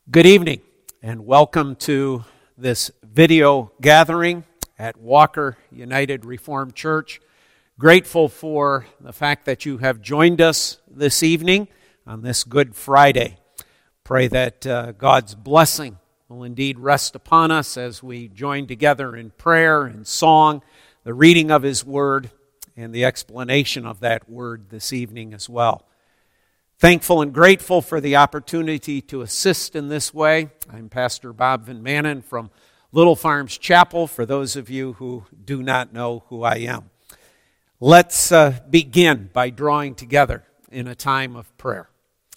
Good evening and welcome to this video gathering at Walker United Reformed Church. Grateful for the fact that you have joined us this evening on this Good Friday. Pray that God's blessing will indeed rest upon us as we join together in prayer and song, the reading of His Word, and the explanation of that Word this evening as well. Thankful and grateful for the opportunity to assist in this way. I'm Pastor Bob Van Manen from Little Farms Chapel, for those of you who do not know who I am. Let's begin by drawing together in a time of prayer.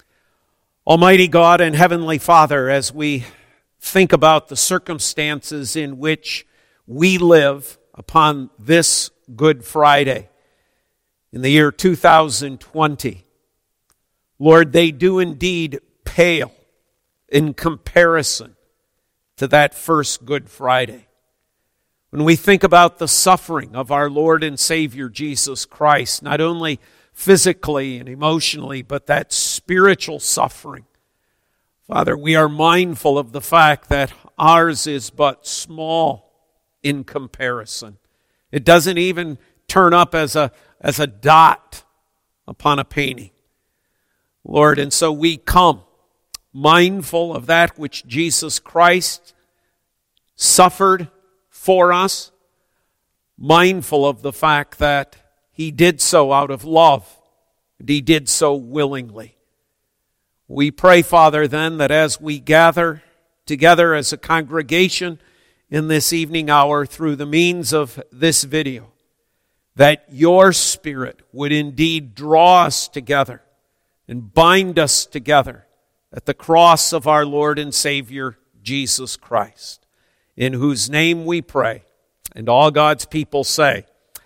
Almighty God and Heavenly Father, as we think about the circumstances in which we live upon this Good Friday in the year 2020, Lord, they do indeed pale in comparison to that first Good Friday. When we think about the suffering of our Lord and Savior Jesus Christ, not only physically and emotionally, but that spiritual suffering, Father, we are mindful of the fact that ours is but small in comparison. It doesn't even turn up as a dot upon a painting. Lord, and so we come mindful of that which Jesus Christ suffered for us, mindful of the fact that He did so out of love, and He did so willingly. We pray, Father, then, that as we gather together as a congregation in this evening hour through the means of this video, that Your Spirit would indeed draw us together and bind us together at the cross of our Lord and Savior, Jesus Christ, in whose name we pray, and all God's people say,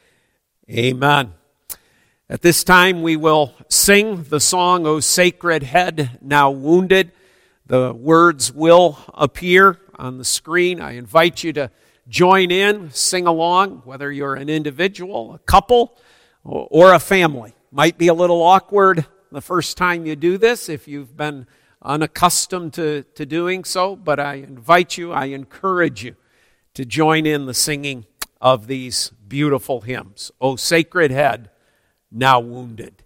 Amen. At this time we will sing the song, O Sacred Head, Now Wounded. The words will appear on the screen. I invite you to join in, sing along, whether you're an individual, a couple, or a family. Might be a little awkward the first time you do this, if you've been unaccustomed to doing so, but I invite you, I encourage you to join in the singing of these beautiful hymns. O Sacred Head, Now Wounded.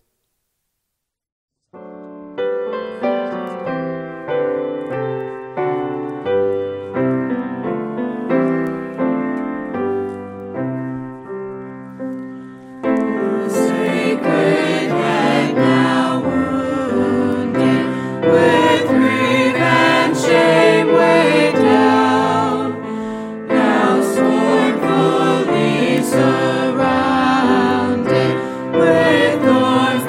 Surrounded with thorns.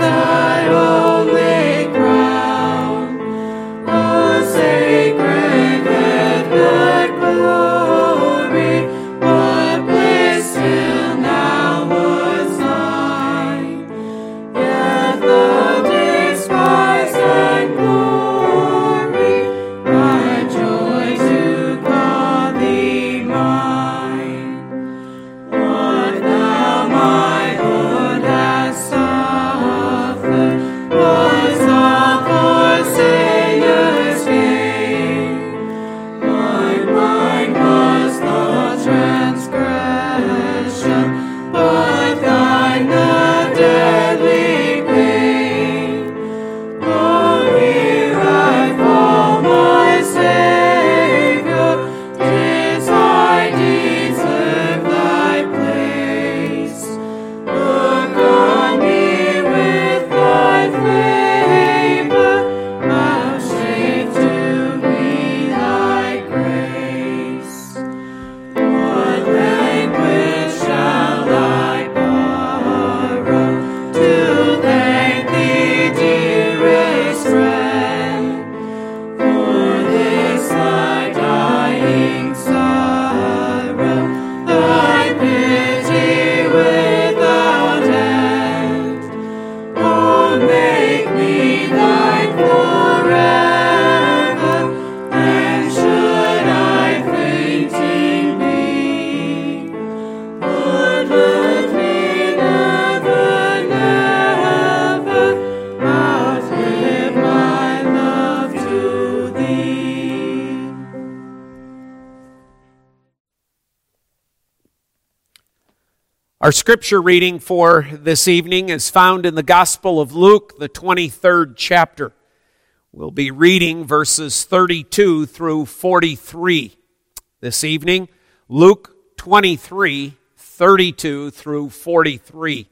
Our scripture reading for this evening is found in the Gospel of Luke, the 23rd chapter. We'll be reading verses 32 through 43 this evening. Luke 23, 32 through 43.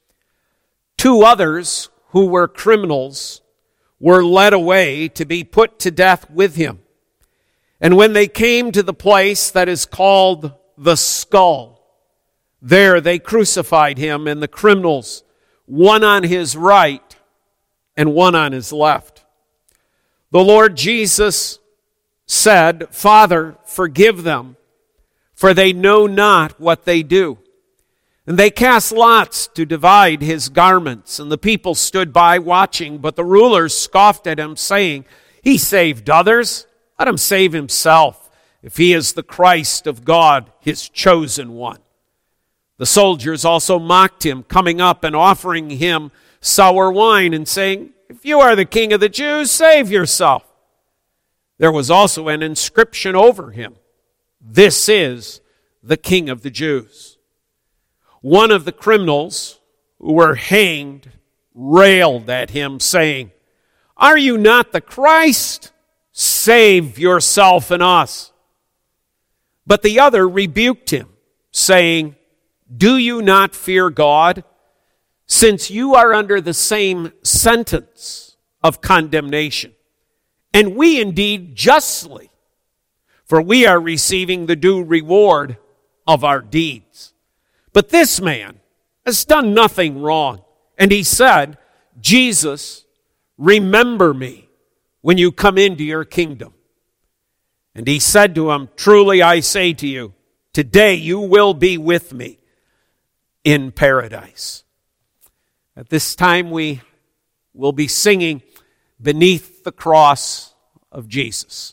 Two others who were criminals were led away to be put to death with him. And when they came to the place that is called the Skull, there they crucified him and the criminals, one on his right and one on his left. The Lord Jesus said, "Father, forgive them, for they know not what they do." And they cast lots to divide his garments, and the people stood by watching. But the rulers scoffed at him, saying, "He saved others. Let him save himself, if he is the Christ of God, his chosen one." The soldiers also mocked him, coming up and offering him sour wine and saying, "If you are the king of the Jews, save yourself." There was also an inscription over him, "This is the King of the Jews." One of the criminals who were hanged railed at him, saying, "Are you not the Christ? Save yourself and us." But the other rebuked him, saying, "Do you not fear God, since you are under the same sentence of condemnation? And we indeed justly, for we are receiving the due reward of our deeds. But this man has done nothing wrong." And he said, "Jesus, remember me when you come into your kingdom." And he said to him, "Truly I say to you, today you will be with me in paradise." At this time we will be singing "Beneath the Cross of Jesus."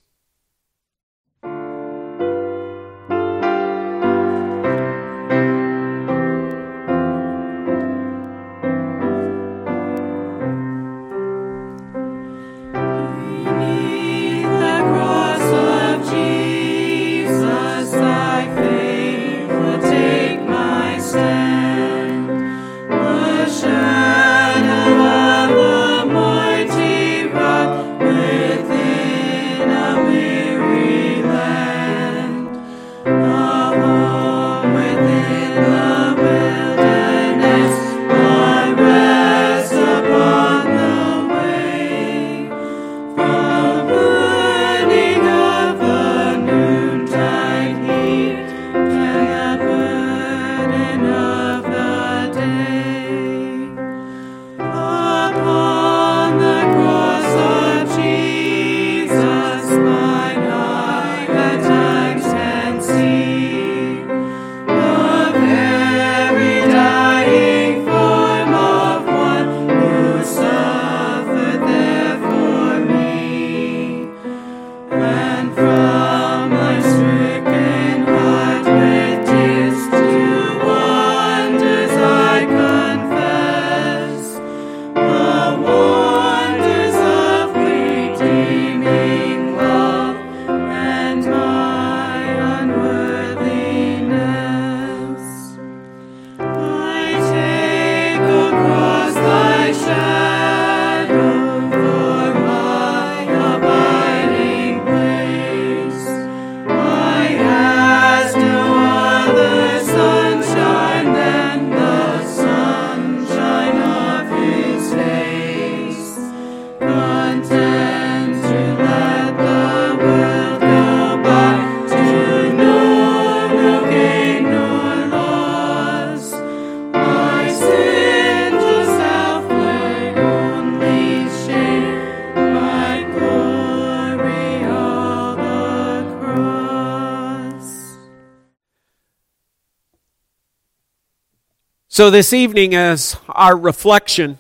So this evening, as our reflection,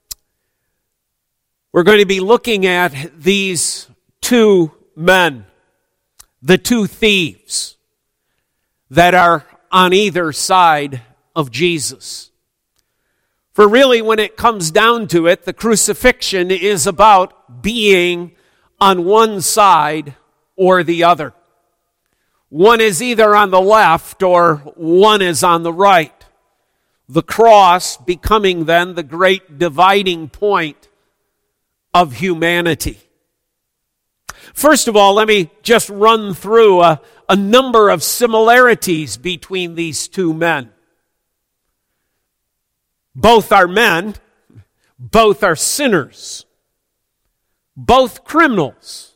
we're going to be looking at these two men, the two thieves that are on either side of Jesus. For really, when it comes down to it, the crucifixion is about being on one side or the other. One is either on the left or one is on the right. The cross becoming then the great dividing point of humanity. First of all, let me just run through a number of similarities between these two men. Both are men, both are sinners, both criminals,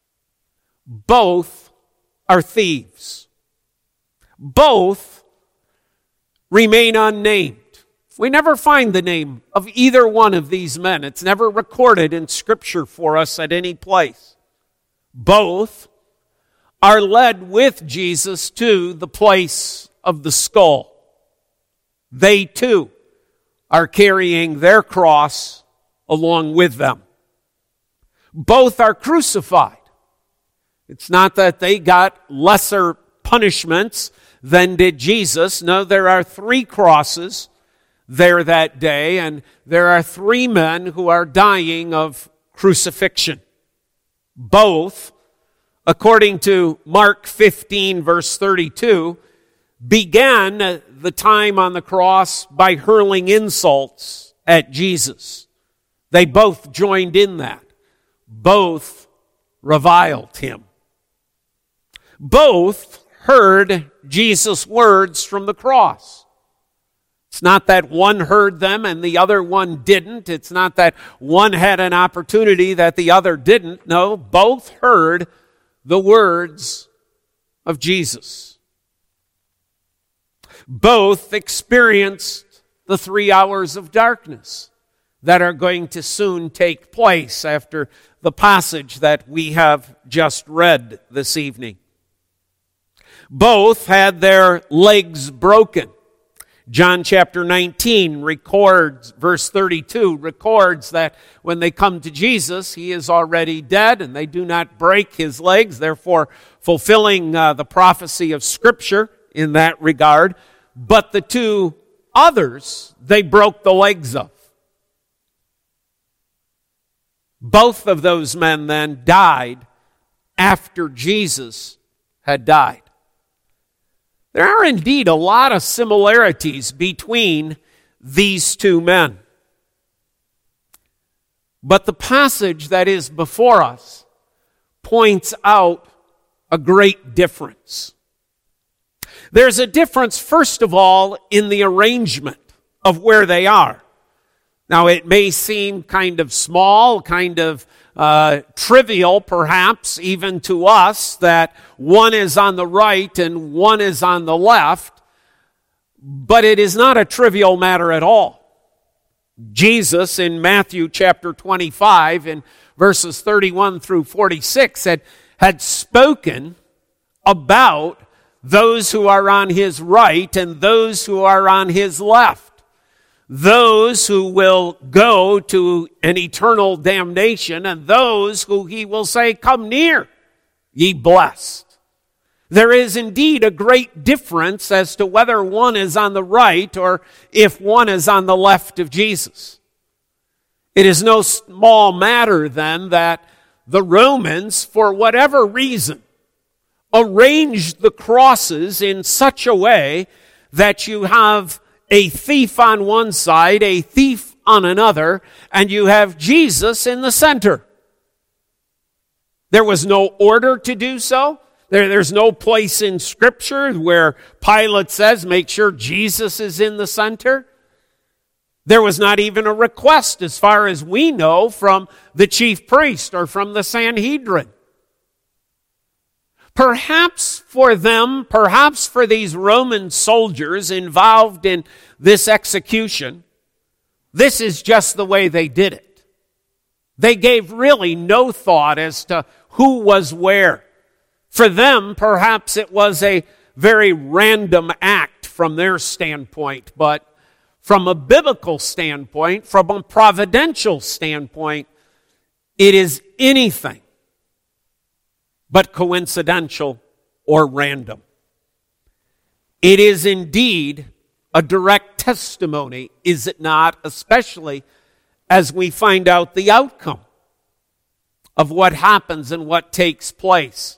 both are thieves, both remain unnamed. We never find the name of either one of these men. It's never recorded in Scripture for us at any place. Both are led with Jesus to the place of the skull. They too are carrying their cross along with them. Both are crucified. It's not that they got lesser punishments than did Jesus. No, there are 3 crosses there that day, and there are 3 men who are dying of crucifixion. Both, according to Mark 15, verse 32, began the time on the cross by hurling insults at Jesus. They both joined in that. Both reviled him. Both heard Jesus' words from the cross. It's not that one heard them and the other one didn't. It's not that one had an opportunity that the other didn't. No, both heard the words of Jesus. Both experienced the 3 hours of darkness that are going to soon take place after the passage that we have just read this evening. Both had their legs broken. John chapter 19 records, verse 32, records that when they come to Jesus, he is already dead and they do not break his legs, therefore fulfilling the prophecy of Scripture in that regard. But the 2 others, they broke the legs of. Both of those men then died after Jesus had died. There are indeed a lot of similarities between these 2 men. But the passage that is before us points out a great difference. There's a difference, first of all, in the arrangement of where they are. Now, it may seem kind of small, kind of trivial, perhaps, even to us, that one is on the right and one is on the left, but it is not a trivial matter at all. Jesus, in Matthew chapter 25, in verses 31 through 46, had spoken about those who are on his right and those who are on his left. Those who will go to an eternal damnation and those who he will say, "Come near, ye blessed." There is indeed a great difference as to whether one is on the right or if one is on the left of Jesus. It is no small matter then that the Romans, for whatever reason, arranged the crosses in such a way that you have a thief on one side, a thief on another, and you have Jesus in the center. There was no order to do so. There's no place in Scripture where Pilate says, make sure Jesus is in the center. There was not even a request, as far as we know, from the chief priest or from the Sanhedrin. Perhaps for them, perhaps for these Roman soldiers involved in this execution, this is just the way they did it. They gave really no thought as to who was where. For them, perhaps it was a very random act from their standpoint, but from a biblical standpoint, from a providential standpoint, it is anything but coincidental or random. It is indeed a direct testimony, is it not? Especially as we find out the outcome of what happens and what takes place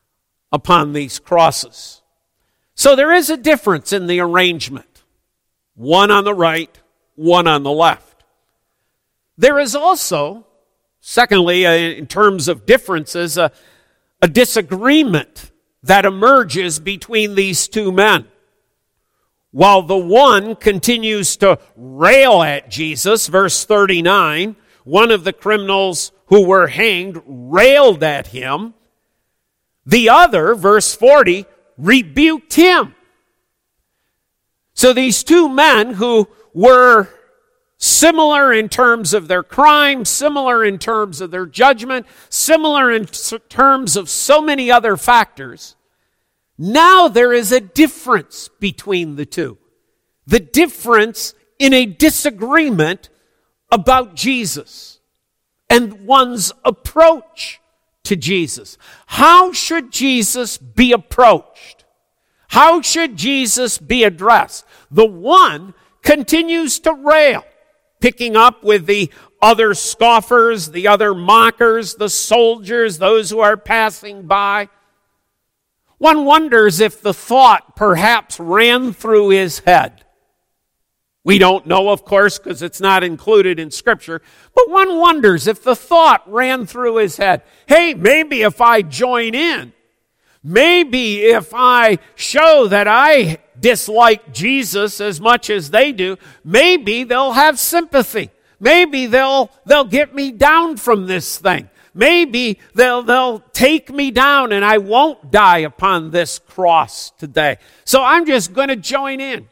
upon these crosses. So there is a difference in the arrangement. One on the right, one on the left. There is also, secondly, in terms of differences, a disagreement that emerges between these two men. While the one continues to rail at Jesus, verse 39, one of the criminals who were hanged railed at him. The other, verse 40, rebuked him. So these two men who were similar in terms of their crime, similar in terms of their judgment, similar in terms of so many other factors, now there is a difference between the two. The difference in a disagreement about Jesus and one's approach to Jesus. How should Jesus be approached? How should Jesus be addressed? The one continues to rail, picking up with the other scoffers, the other mockers, the soldiers, those who are passing by. One wonders if the thought perhaps ran through his head. We don't know, of course, because it's not included in Scripture, but one wonders if the thought ran through his head. Hey, maybe if I join in, maybe if I show that I dislike Jesus as much as they do, maybe they'll have sympathy. Maybe they'll get me down from this thing. Maybe they'll take me down and I won't die upon this cross today. So I'm just going to join in.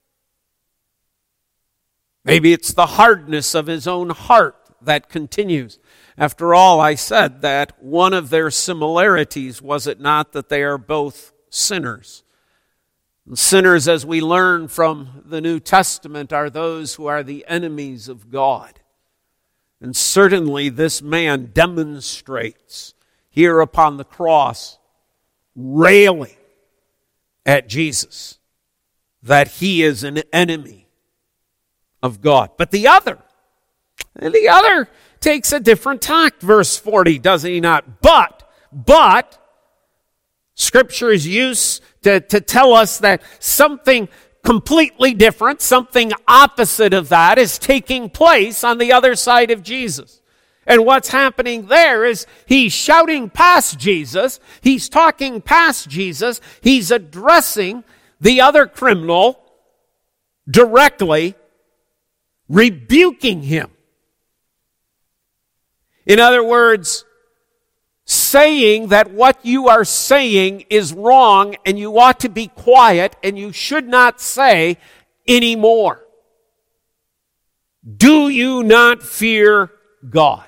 Maybe it's the hardness of his own heart that continues. After all, I said that one of their similarities, was it not, that they are both sinners? And sinners, as we learn from the New Testament, are those who are the enemies of God. And certainly this man demonstrates here upon the cross, railing at Jesus, that he is an enemy of God. But the other takes a different tact, verse 40, does he not? But, Scripture is used to tell us that something completely different, something opposite of that is taking place on the other side of Jesus. And what's happening there is he's shouting past Jesus, he's talking past Jesus, he's addressing the other criminal directly, rebuking him. In other words, saying that what you are saying is wrong and you ought to be quiet and you should not say anymore. Do you not fear God?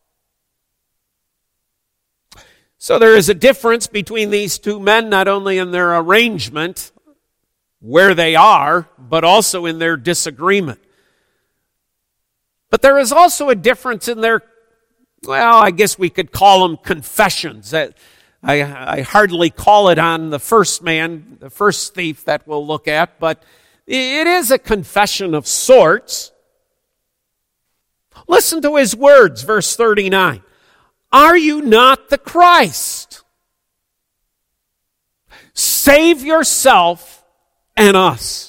So there is a difference between these two men, not only in their arrangement, where they are, but also in their disagreement. But there is also a difference in their, well, I guess we could call them confessions. I hardly call it on the first man, the first thief that we'll look at, but it is a confession of sorts. Listen to his words, verse 39. Are you not the Christ? Save yourself and us.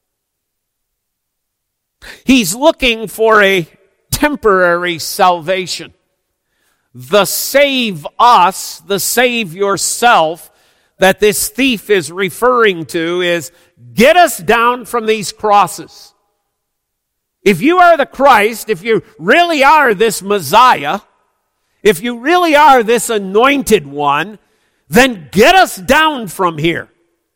He's looking for a temporary salvation. The save us, the save yourself that this thief is referring to is get us down from these crosses. If you are the Christ, if you really are this Messiah, if you really are this anointed one, then get us down from here.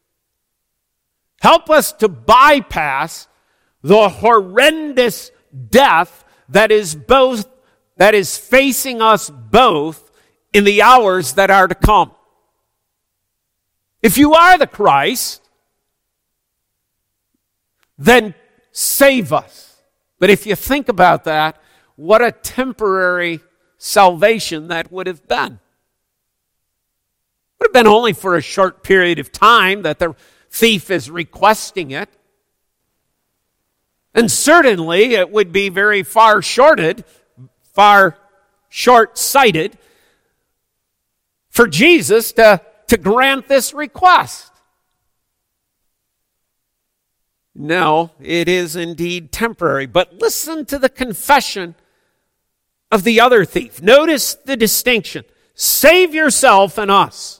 Help us to bypass the horrendous death that is facing us both in the hours that are to come. If you are the Christ, then save us. But if you think about that, what a temporary salvation that would have been. It would have been only for a short period of time that the thief is requesting it. And certainly it would be very far short-sighted for Jesus to grant this request. No, it is indeed temporary. But listen to the confession of the other thief. Notice the distinction. Save yourself and us.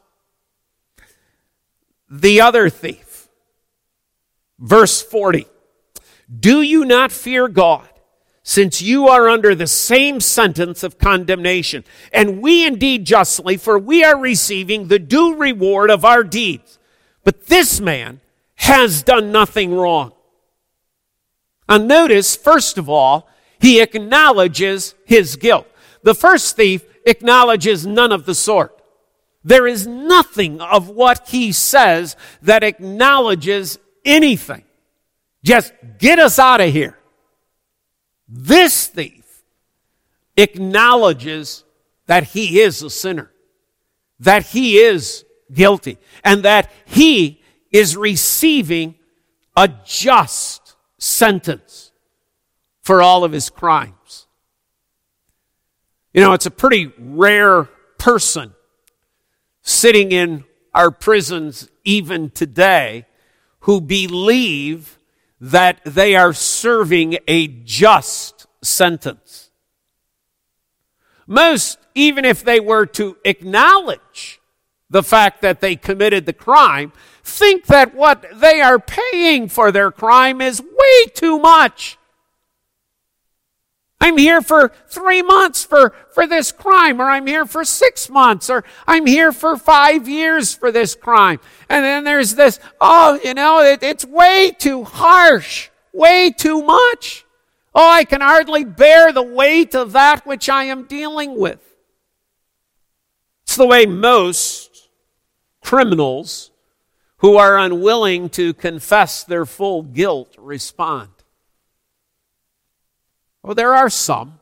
The other thief. Verse 40. Do you not fear God, since you are under the same sentence of condemnation? And we indeed justly, for we are receiving the due reward of our deeds. But this man has done nothing wrong. And notice, first of all, he acknowledges his guilt. The first thief acknowledges none of the sort. There is nothing of what he says that acknowledges anything. Just get us out of here. This thief acknowledges that he is a sinner, that he is guilty, and that he is receiving a just sentence for all of his crimes. You know, it's a pretty rare person sitting in our prisons even today who believe that they are serving a just sentence. Most, even if they were to acknowledge the fact that they committed the crime, think that what they are paying for their crime is way too much. I'm here for 3 months for this crime, or I'm here for 6 months, or I'm here for 5 years for this crime. And then there's this, it's way too harsh, way too much. Oh, I can hardly bear the weight of that which I am dealing with. It's the way most criminals who are unwilling to confess their full guilt respond. Well, there are some.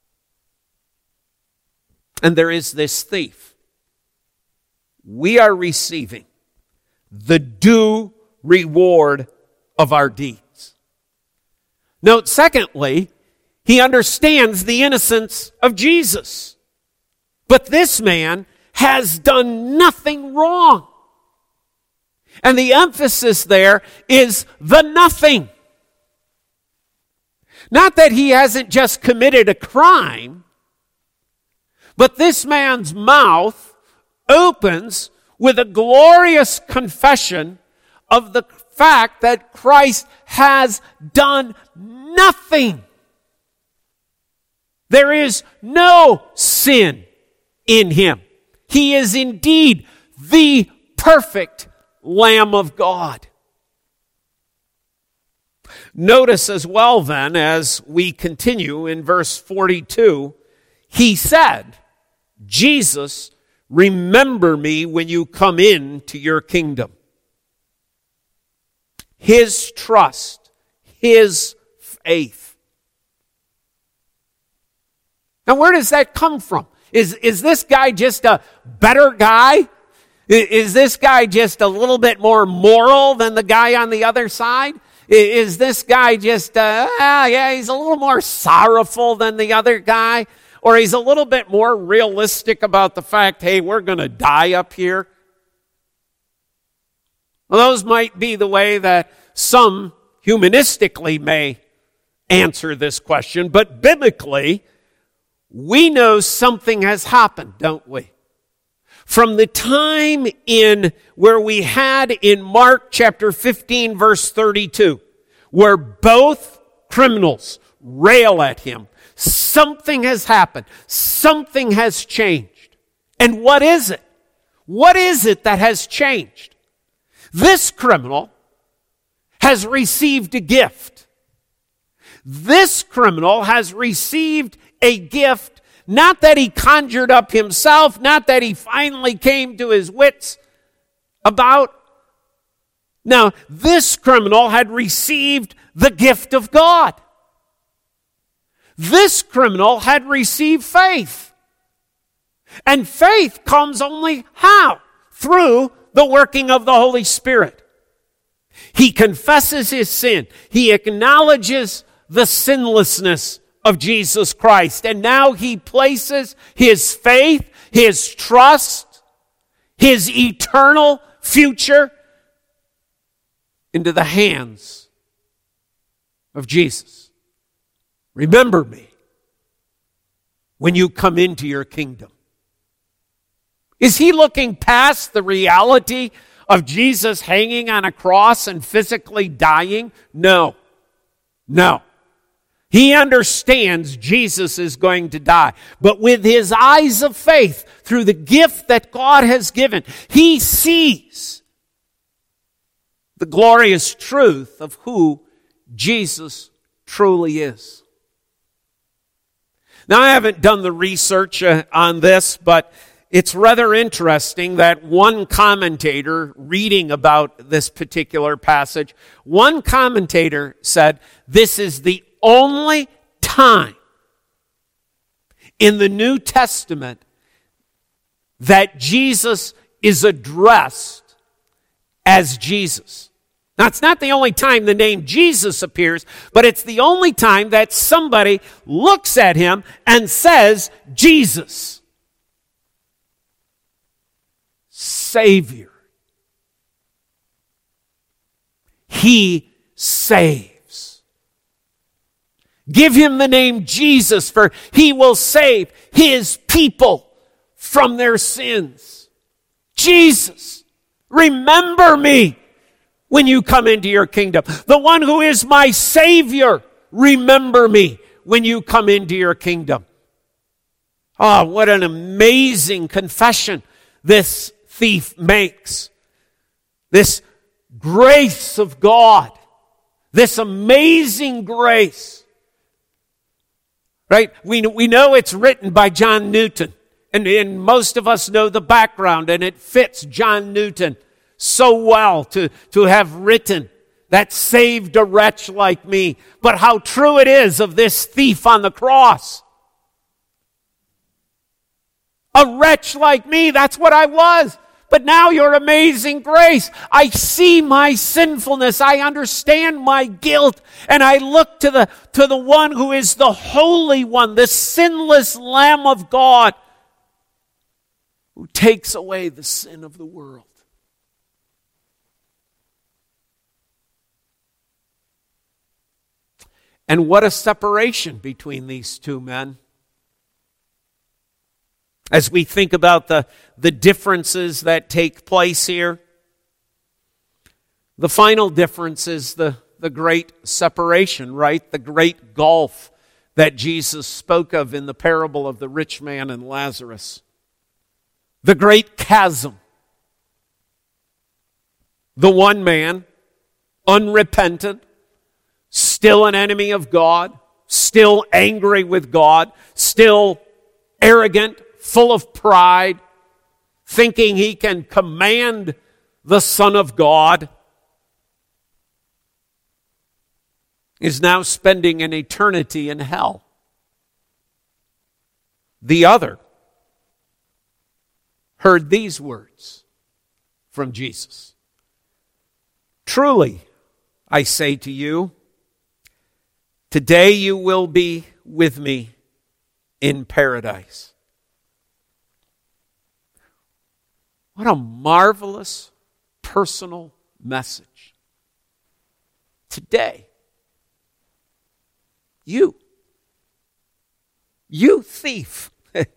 And there is this thief. We are receiving the due reward of our deeds. Note, secondly, he understands the innocence of Jesus. But this man has done nothing wrong. And the emphasis there is the nothing. Not that he hasn't just committed a crime, but this man's mouth opens with a glorious confession of the fact that Christ has done nothing. There is no sin in him. He is indeed the perfect Lamb of God. Notice as well then, as we continue in verse 42, he said, Jesus, remember me when you come into your kingdom. His trust, his faith. Now where does that come from? Is this guy just a better guy? Is this guy just a little bit more moral than the guy on the other side? Is this guy just, he's a little more sorrowful than the other guy? Or he's a little bit more realistic about the fact, hey, we're going to die up here? Well, those might be the way that some humanistically may answer this question, but biblically, we know something has happened, don't we? From the time in where we had in Mark chapter 15 verse 32, where both criminals rail at him, something has happened. Something has changed. And what is it? What is it that has changed? This criminal has received a gift. This criminal has received a gift. Not that he conjured up himself, not that he finally came to his wits about. Now, this criminal had received the gift of God. This criminal had received faith. And faith comes only how? Through the working of the Holy Spirit. He confesses his sin. He acknowledges the sinlessness of Jesus Christ. And now he places his faith, his trust, his eternal future into the hands of Jesus. Remember me when you come into your kingdom. Is he looking past the reality of Jesus hanging on a cross and physically dying? No. No. He understands Jesus is going to die. But with his eyes of faith, through the gift that God has given, he sees the glorious truth of who Jesus truly is. Now, I haven't done the research on this, but it's rather interesting that one commentator reading about this particular passage, one commentator said, this is the only time in the New Testament that Jesus is addressed as Jesus. Now, it's not the only time the name Jesus appears, but it's the only time that somebody looks at him and says, Jesus, Savior. He saves. Give him the name Jesus, for he will save his people from their sins. Jesus, remember me when you come into your kingdom. The one who is my Savior, remember me when you come into your kingdom. Oh, what an amazing confession this thief makes. This grace of God, this amazing grace. Right? We know it's written by John Newton, and most of us know the background, and it fits John Newton so well to have written that saved a wretch like me. But how true it is of this thief on the cross. A wretch like me, that's what I was. But now your amazing grace. I see my sinfulness. I understand my guilt. And I look to the one who is the Holy One, the sinless Lamb of God, who takes away the sin of the world. And what a separation between these two men. As we think about the differences that take place here, the final difference is the great separation, right? The great gulf that Jesus spoke of in the parable of the rich man and Lazarus. The great chasm. The one man, unrepentant, still an enemy of God, still angry with God, still arrogant, full of pride, thinking he can command the Son of God, is now spending an eternity in hell. The other heard these words from Jesus. Truly, I say to you, today you will be with me in paradise. What a marvelous personal message. Today, you thief,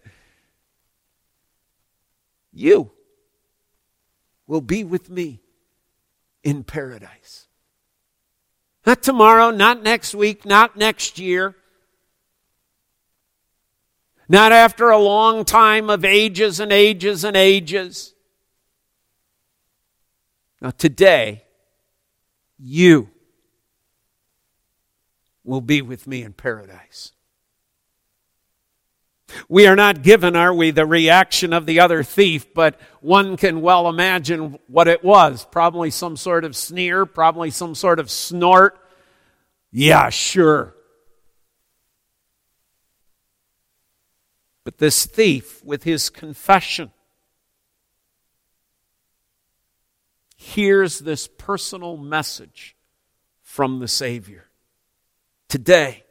you will be with me in paradise. Not tomorrow, not next week, not next year. Not after a long time of ages and ages and ages. Now today, you will be with me in paradise. We are not given, are we, the reaction of the other thief, but one can well imagine what it was. Probably some sort of sneer, probably some sort of snort. Yeah, sure. But this thief, with his confession, hears this personal message from the Savior. Today,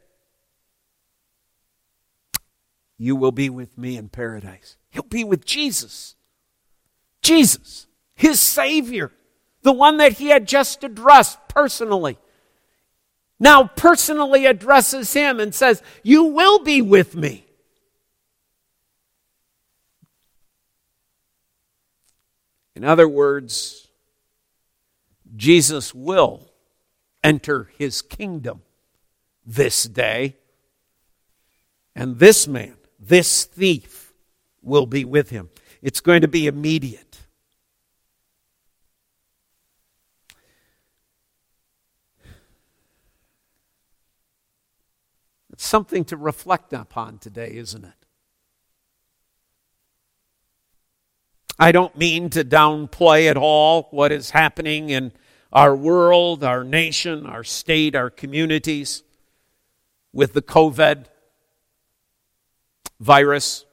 you will be with me in paradise. He'll be with Jesus. Jesus, his Savior, the one that he had just addressed personally, now personally addresses him and says, "You will be with me." In other words, Jesus will enter his kingdom this day, and this man, this thief, will be with him. It's going to be immediate. It's something to reflect upon today, isn't it? I don't mean to downplay at all what is happening in our world, our nation, our state, our communities with the COVID virus.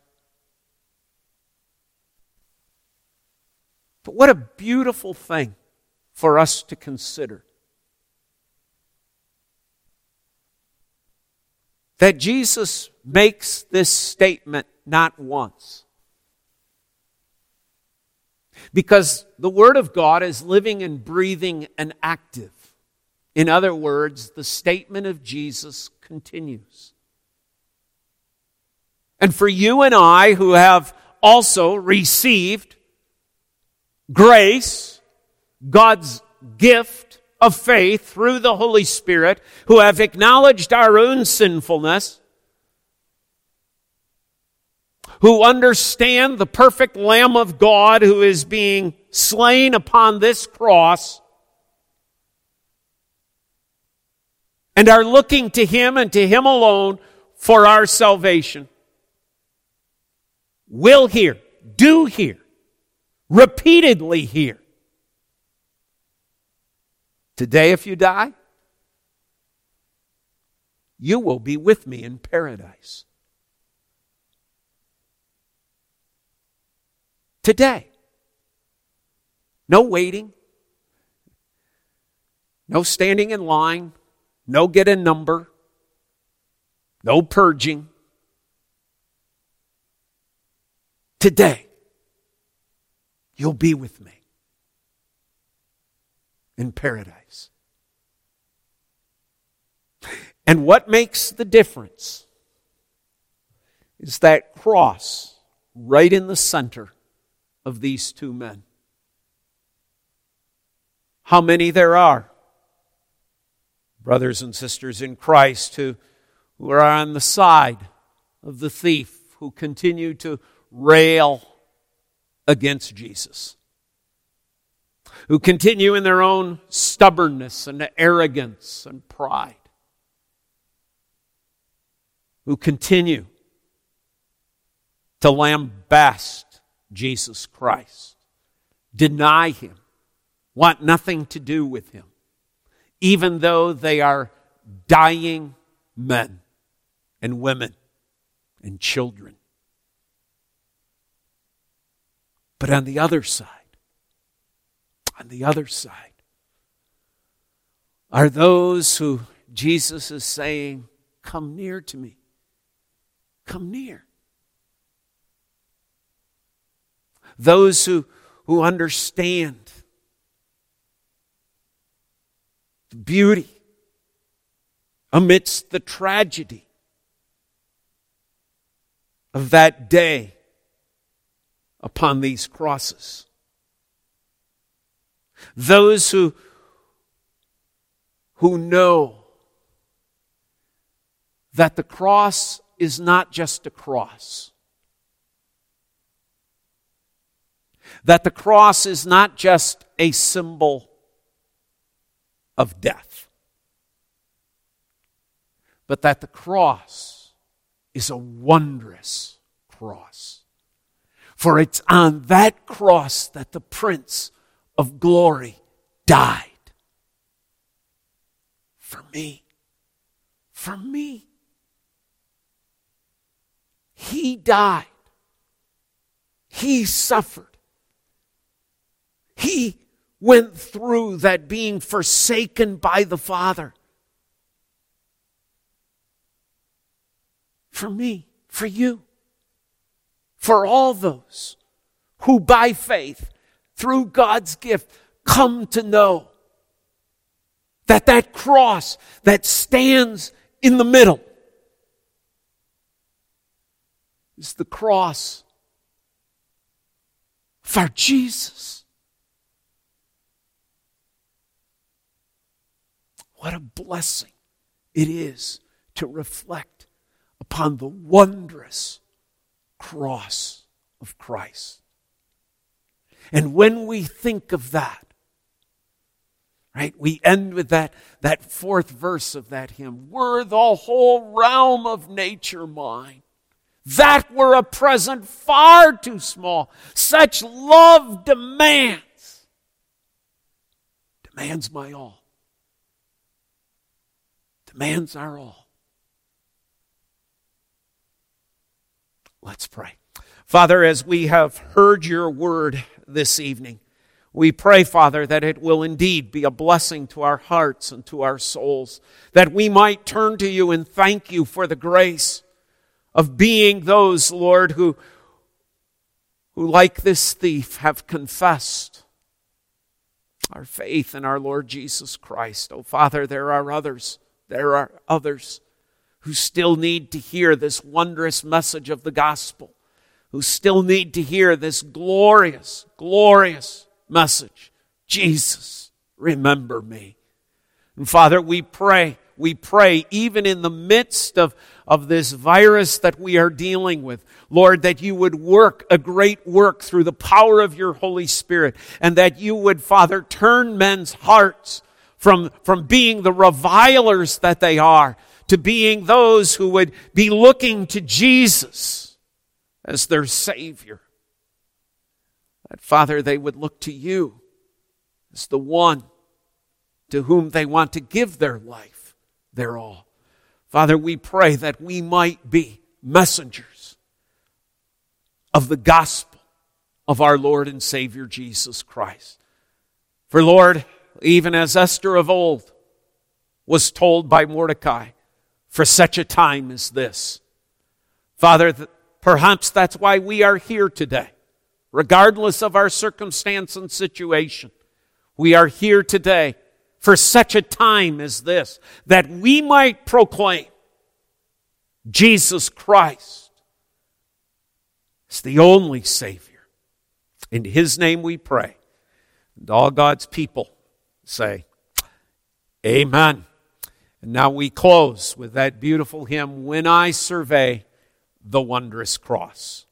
But what a beautiful thing for us to consider. That Jesus makes this statement not once. Because the Word of God is living and breathing and active. In other words, the statement of Jesus continues. And for you and I who have also received grace, God's gift of faith through the Holy Spirit, who have acknowledged our own sinfulness, who understand the perfect Lamb of God who is being slain upon this cross, and are looking to Him and to Him alone for our salvation, will hear, do hear, repeatedly hear. Today, if you die, you will be with me in paradise. Today. No waiting. No standing in line. No get a number. No purging. Today, you'll be with me in paradise. And what makes the difference is that cross right in the center of these two men. How many there are, brothers and sisters in Christ, who are on the side of the thief, who continue to rail against Jesus, who continue in their own stubbornness and arrogance and pride, who continue to lambast Jesus Christ, deny Him, want nothing to do with Him, even though they are dying men and women and children. But on the other side, are those who Jesus is saying, "Come near to me. Come near." Those who understand the beauty amidst the tragedy of that day upon these crosses. Those who know that the cross is not just a cross. That the cross is not just a symbol of death, but that the cross is a wondrous cross. For it's on that cross that the Prince of Glory died. For me. For me. He died. He suffered. He went through that being forsaken by the Father. For me, for you, for all those who by faith, through God's gift, come to know that cross that stands in the middle is the cross of our Jesus. What a blessing it is to reflect upon the wondrous cross of Christ. And when we think of that, right, we end with that fourth verse of that hymn. Were the whole realm of nature mine, that were a present far too small. Such love demands my all. Demands our all. Let's pray. Father, as we have heard your word this evening, we pray, Father, that it will indeed be a blessing to our hearts and to our souls, that we might turn to you and thank you for the grace of being those, Lord, who like this thief have confessed our faith in our Lord Jesus Christ. Oh, Father, there are others who still need to hear this wondrous message of the gospel, who still need to hear this glorious, glorious message. Jesus, remember me. And Father, we pray even in the midst of this virus that we are dealing with, Lord, that you would work a great work through the power of your Holy Spirit, and that you would, Father, turn men's hearts from being the revilers that they are to being those who would be looking to Jesus as their Savior. That, Father, they would look to you as the one to whom they want to give their life, their all. Father, we pray that we might be messengers of the gospel of our Lord and Savior Jesus Christ. For Lord, even as Esther of old was told by Mordecai, for such a time as this. Father, perhaps that's why we are here today. Regardless of our circumstance and situation, we are here today for such a time as this, that we might proclaim Jesus Christ as the only Savior. In His name we pray. And all God's people say, Amen. And now we close with that beautiful hymn, When I Survey the Wondrous Cross.